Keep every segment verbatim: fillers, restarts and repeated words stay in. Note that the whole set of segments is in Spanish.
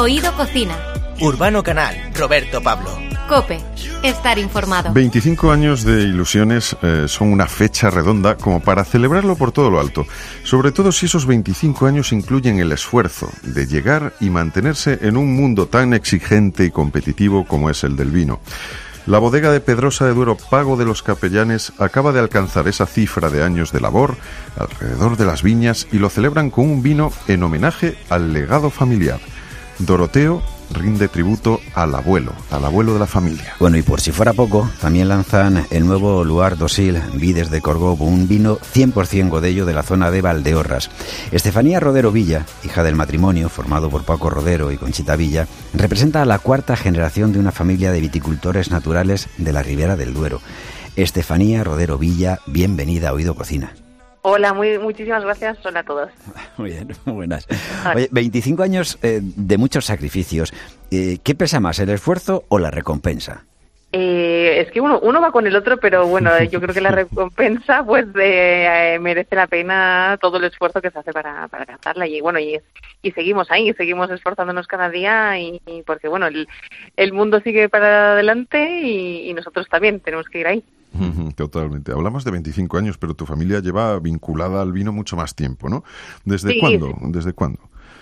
Oído Cocina. Urbano Canal, Roberto Pablo. COPE, estar informado. veinticinco años de ilusiones eh, son una fecha redonda como para celebrarlo por todo lo alto. Sobre todo si esos veinticinco años incluyen el esfuerzo de llegar y mantenerse en un mundo tan exigente y competitivo como es el del vino. La bodega de Pedrosa de Duero, Pago de los Capellanes, acaba de alcanzar esa cifra de años de labor alrededor de las viñas y lo celebran con un vino en homenaje al legado familiar. Doroteo rinde tributo al abuelo, al abuelo de la familia. Bueno, y por si fuera poco, también lanzan el nuevo Luar Dosil Vides de Corgó, un vino cien por ciento godello de la zona de Valdeorras. Estefanía Rodero Villa, hija del matrimonio formado por Paco Rodero y Conchita Villa, representa a la cuarta generación de una familia de viticultores naturales de la Ribera del Duero. Estefanía Rodero Villa, bienvenida a Oído Cocina. Hola, muy, muchísimas gracias. Hola a todos. Muy bien, muy buenas. Oye, veinticinco años eh, de muchos sacrificios. Eh, ¿Qué pesa más, el esfuerzo o la recompensa? Eh, es que uno, uno va con el otro, pero bueno, yo creo que la recompensa pues eh, merece la pena todo el esfuerzo que se hace para, para alcanzarla. Y bueno, y, y seguimos ahí, seguimos esforzándonos cada día y, y porque bueno, el, el mundo sigue para adelante y, y nosotros también tenemos que ir ahí. Totalmente. Hablamos de veinticinco años, pero tu familia lleva vinculada al vino mucho más tiempo, ¿no? ¿Desde sí, cuándo? Sí. ¿Desde cuándo?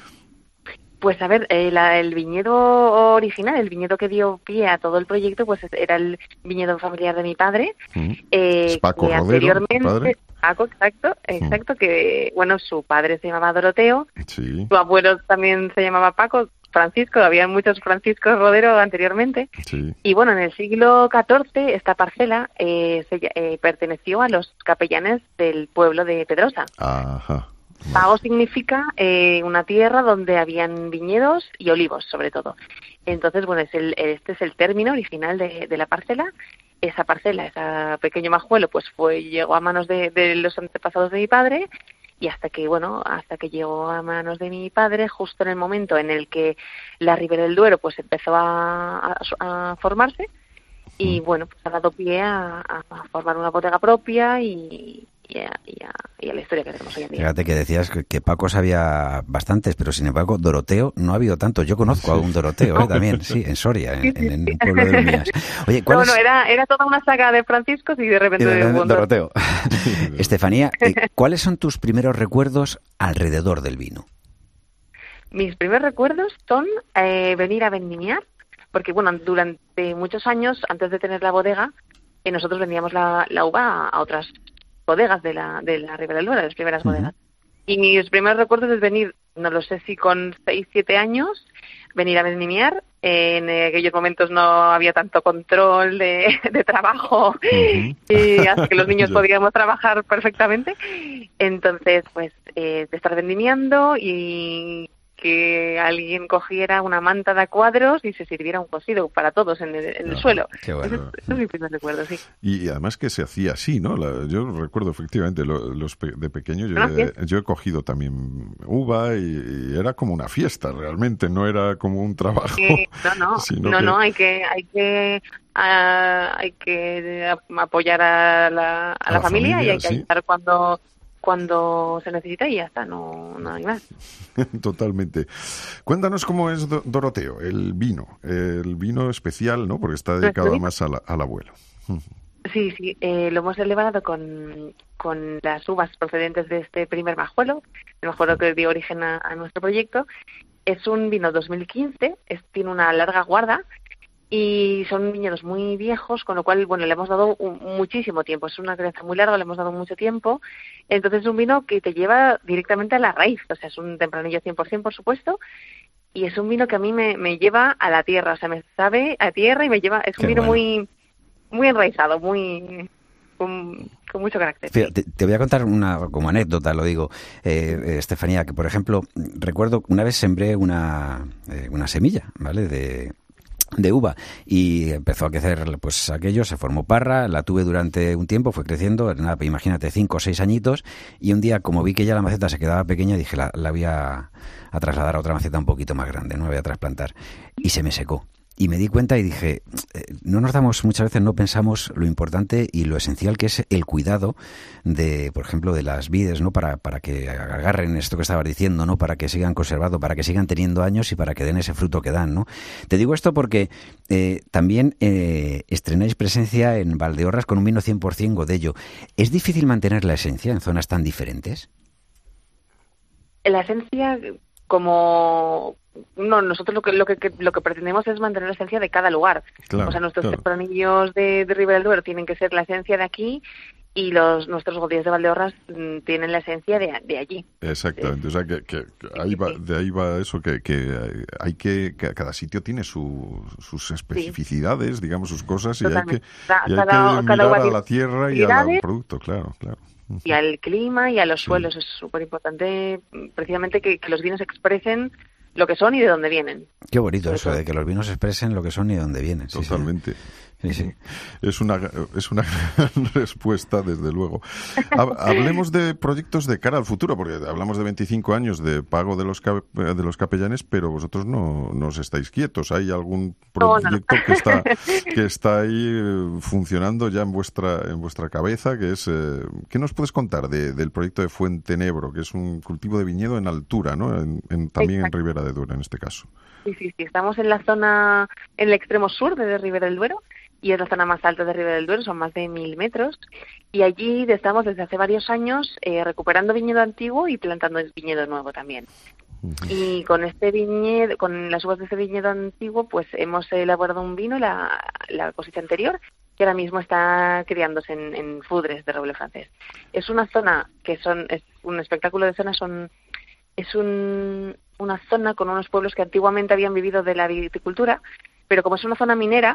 Pues a ver, eh, la, el viñedo original, el viñedo que dio pie a todo el proyecto, pues era el viñedo familiar de mi padre. Mm. Eh, ¿Es Paco que Rodero, anteriormente, tu padre? Paco, exacto, exacto, mm. que bueno, su padre se llamaba Doroteo, sí. Su abuelo también se llamaba Paco, Francisco, había muchos Franciscos Rodero anteriormente. Sí. Y bueno, en el siglo catorce esta parcela eh, se, eh, perteneció a los capellanes del pueblo de Pedrosa. Ajá. Bueno. Pago significa eh, una tierra donde habían viñedos y olivos, sobre todo. Entonces, bueno, es el, este es el término original de, de la parcela. Esa parcela, ese pequeño majuelo, pues fue llegó a manos de, de los antepasados de mi padre. Y hasta que, bueno, hasta que llegó a manos de mi padre, justo en el momento en el que la Ribera del Duero pues empezó a, a, a formarse y, bueno, pues ha dado pie a, a formar una bodega propia y, y, a, y, a, y a la historia que tenemos hoy en día. Fíjate que decías que, que Paco sabía bastantes, pero sin embargo Doroteo no ha habido tanto. Yo conozco a un Doroteo ¿eh? también, sí, en Soria, en, en, en un pueblo de Uñas. Oye, ¿cuál no, es? no, era, era toda una saga de Franciscos y de repente... de, de, de Doroteo. Estefanía, ¿cuáles son tus primeros recuerdos alrededor del vino? Mis primeros recuerdos son eh, venir a vendimiar, porque bueno, durante muchos años, antes de tener la bodega, eh, nosotros vendíamos la, la uva a, a otras bodegas de la, de la Ribera del Duero, las primeras uh-huh. bodegas. Y mis primeros recuerdos es venir, no lo sé si con seis, siete años, venir a vendimiar. En aquellos momentos no había tanto control de, de trabajo uh-huh. y así que los niños podíamos trabajar perfectamente. Entonces, pues, eh, de estar vendimiando y que alguien cogiera una manta de cuadros y se sirviera un cocido para todos en el, en el ah, suelo. Qué bueno. Eso, eso es mi primer recuerdo, sí. Y además que se hacía así, ¿no? La, yo recuerdo efectivamente lo, los de pequeño, yo, ah, he, yo he cogido también uva y, y era como una fiesta realmente, no era como un trabajo. Eh, no, no, no, que... no, hay que, hay que, uh, hay que apoyar a la, a a la, la familia, familia y hay que sí. ayudar cuando... cuando se necesita y ya está, no, no hay más. Totalmente. Cuéntanos cómo es Do- Doroteo, el vino, el vino especial, ¿no? Porque está dedicado más a la, al abuelo. Sí, sí, eh, lo hemos elaborado con, con las uvas procedentes de este primer majuelo, el majuelo que dio origen a, a nuestro proyecto. Es un vino dos mil quince, es, tiene una larga guarda, y son viñedos muy viejos, con lo cual, bueno, le hemos dado un, muchísimo tiempo. Es una crianza muy larga, le hemos dado mucho tiempo. Entonces es un vino que te lleva directamente a la raíz. O sea, es un tempranillo cien por ciento, por supuesto. Y es un vino que a mí me, me lleva a la tierra. O sea, me sabe a tierra y me lleva... Es un Qué vino bueno. muy muy enraizado, muy... Con, con mucho carácter. Te, te voy a contar una como anécdota, lo digo, eh, Estefanía, que por ejemplo, recuerdo una vez sembré una, eh, una semilla, ¿vale?, de... de uva y empezó a crecer pues aquello, se formó parra, la tuve durante un tiempo, fue creciendo, nada, imagínate, cinco o seis añitos, y un día como vi que ya la maceta se quedaba pequeña, dije la, la voy a, a trasladar a otra maceta un poquito más grande, no la voy a trasplantar, y se me secó. y me di cuenta y dije, eh, no nos damos, muchas veces no pensamos lo importante y lo esencial que es el cuidado de, por ejemplo, de las vides, ¿no? Para, para que agarren esto que estabas diciendo, ¿no? Para que sigan conservando, para que sigan teniendo años y para que den ese fruto que dan, ¿no? Te digo esto porque eh, también eh, estrenáis presencia en Valdeorras con un vino cien por ciento Godello. ¿Es difícil mantener la esencia en zonas tan diferentes? La esencia, como no, nosotros lo que lo que lo que pretendemos es mantener la esencia de cada lugar. Claro, o sea, nuestros claro. tempranillos de, de Ribera del Duero tienen que ser la esencia de aquí, y los nuestros Godillos de Valdeorras mm, tienen la esencia de, de allí. Exactamente, o sea que, que, que ahí va, de ahí va eso, que, que hay que, que cada sitio tiene su, sus especificidades, sí. digamos, sus cosas, y hay que, y hay cada, que cada mirar a la tierra y al producto, claro, claro. Y al clima y a los Sí. suelos. Es súper importante precisamente que, que los vinos expresen lo que son y de dónde vienen. Qué bonito Sobre eso, todo. de que los vinos expresen lo que son y de dónde vienen. Sí, Totalmente. Sí, sí. Es una es una gran respuesta, desde luego. Ha- Hablemos de proyectos de cara al futuro, porque hablamos de veinticinco años de pago de los cap- de los capellanes, pero vosotros no, no os estáis quietos. ¿Hay algún No, no. proyecto que está que está ahí eh, funcionando ya en vuestra en vuestra cabeza? Que es eh, ¿qué nos puedes contar de- del proyecto de Fuentenebro, que es un cultivo de viñedo en altura, ¿no? En, en- también Exacto. en Ribera de Duero, en este caso. Sí, sí, sí. Estamos en la zona, en el extremo sur de Ribera del Duero, y es la zona más alta de Ribera del Duero, son más de mil metros. Y allí estamos desde hace varios años eh, recuperando viñedo antiguo y plantando viñedo nuevo también. Y con este viñedo, con las uvas de este viñedo antiguo, pues hemos elaborado un vino, la, la cosecha anterior, que ahora mismo está criándose en, en Fudres de roble francés. Es una zona que son, es un espectáculo de zona, son, es un, una zona con unos pueblos que antiguamente habían vivido de la viticultura, pero como es una zona minera,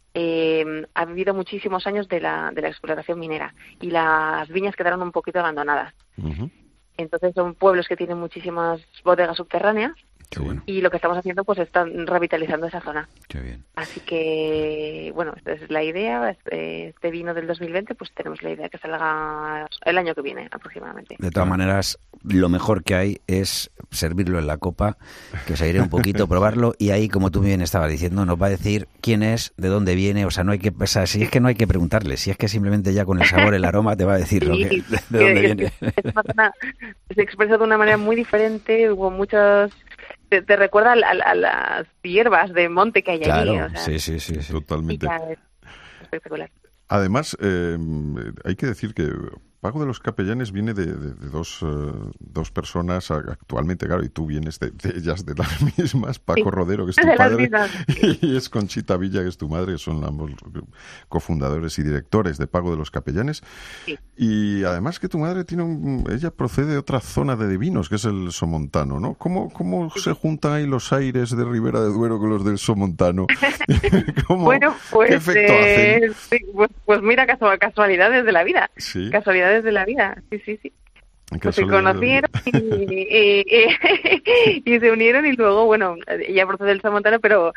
eh, ha vivido muchísimos años de la, de la explotación minera, y las viñas quedaron un poquito abandonadas. Ujú. Entonces son pueblos que tienen muchísimas bodegas subterráneas, Qué bueno, y lo que estamos haciendo pues es revitalizando esa zona. qué bien. Así que, bueno, esta es la idea. Este, este vino del dos mil veinte, pues tenemos la idea que salga el año que viene aproximadamente. De todas maneras, lo mejor que hay es servirlo en la copa, que se iré un poquito, probarlo, y ahí, como tú bien estabas diciendo, nos va a decir quién es, de dónde viene. O sea, no hay que, o sea, si es que no hay que preguntarle, si es que simplemente ya con el sabor, el aroma, te va a decir lo que, de, de dónde es, viene. es una zona, se expresa de una manera muy diferente. Hubo muchos... Te, te recuerda a, a, a las hierbas de monte que hay Claro, allí. O sea, sí, sí, sí, sí. y Totalmente. ya es espectacular. Además, eh, hay que decir que Pago de los Capellanes viene de, de, de dos, uh, dos personas actualmente, claro, y tú vienes de, de ellas, de las mismas, Paco Sí, Rodero, que es tu de las padre, mismas. y es Conchita Villa, que es tu madre, son ambos cofundadores y directores de Pago de los Capellanes. Sí. Y además que tu madre tiene un, ella procede de otra zona de vinos, que es el somontano, ¿no? ¿Cómo, cómo se juntan ahí los aires de Ribera de Duero con los del somontano? ¿Cómo, Bueno, pues, ¿qué efecto eh, hacen? sí, pues, pues mira, casual, casualidades de la vida. Sí. Casualidades de la vida, sí, sí, sí. Pues se Casualidades. conocieron y, y, y- y se unieron, y luego, bueno, ella procede del Somontano, pero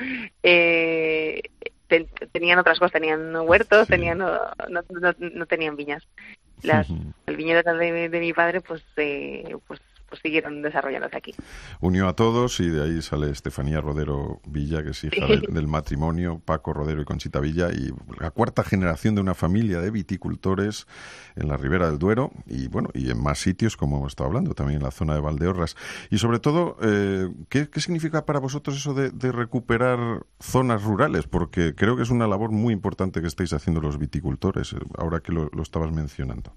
eh, te- tenían otras cosas, tenían huertos, Sí. tenían no, no, no, no tenían viñas. Las, Ujú. el viñedo de, de mi padre, pues, eh, pues, pues siguieron desarrollándose aquí. Unió a todos y de ahí sale Estefanía Rodero Villa, que es hija del, del matrimonio, Paco Rodero y Conchita Villa, y la cuarta generación de una familia de viticultores en la Ribera del Duero y bueno, y en más sitios, como hemos estado hablando, también en la zona de Valdeorras. Y sobre todo, eh, ¿qué, ¿qué significa para vosotros eso de, de recuperar zonas rurales? Porque creo que es una labor muy importante que estáis haciendo los viticultores, eh, ahora que lo, lo estabas mencionando.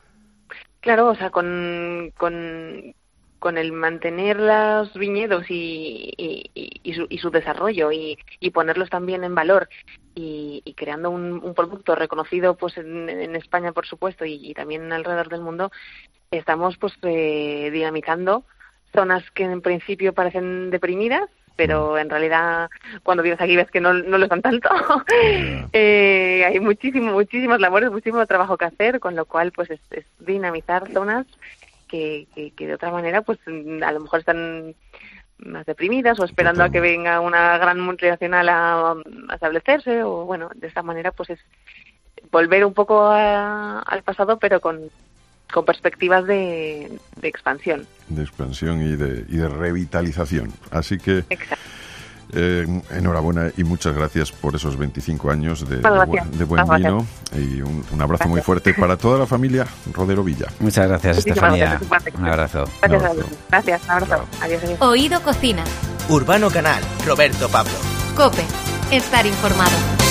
Claro, o sea, con, con, con el mantener los viñedos y, y, y, y, su, y su desarrollo y, y ponerlos también en valor y, y creando un, un producto reconocido pues en, en España, por supuesto, y, y también alrededor del mundo, estamos pues eh, dinamizando zonas que en principio parecen deprimidas, pero en realidad cuando vives aquí ves que no, no lo están tanto. Yeah. eh, hay muchísimo, muchísimas labores, muchísimo trabajo que hacer, con lo cual pues es, es dinamizar zonas que, que, que de otra manera pues a lo mejor están más deprimidas o esperando Totalmente. a que venga una gran multinacional a, a establecerse, o bueno, de esta manera pues es volver un poco a, al pasado, pero con con perspectivas de, de expansión. De expansión y de, y de revitalización. Así que Exacto. Eh, enhorabuena y muchas gracias por esos veinticinco años de, de, Gracias. bu- de buen Gracias. vino y un, un abrazo Gracias. muy fuerte para toda la familia Rodero Villa. Muchas gracias, Muchísimas Estefanía. gracias. Un abrazo. Gracias, Un abrazo. gracias. Un abrazo. Chao. Adiós, adiós. Oído Cocina. Urbano Canal, Roberto Pablo. Cope. Estar informado.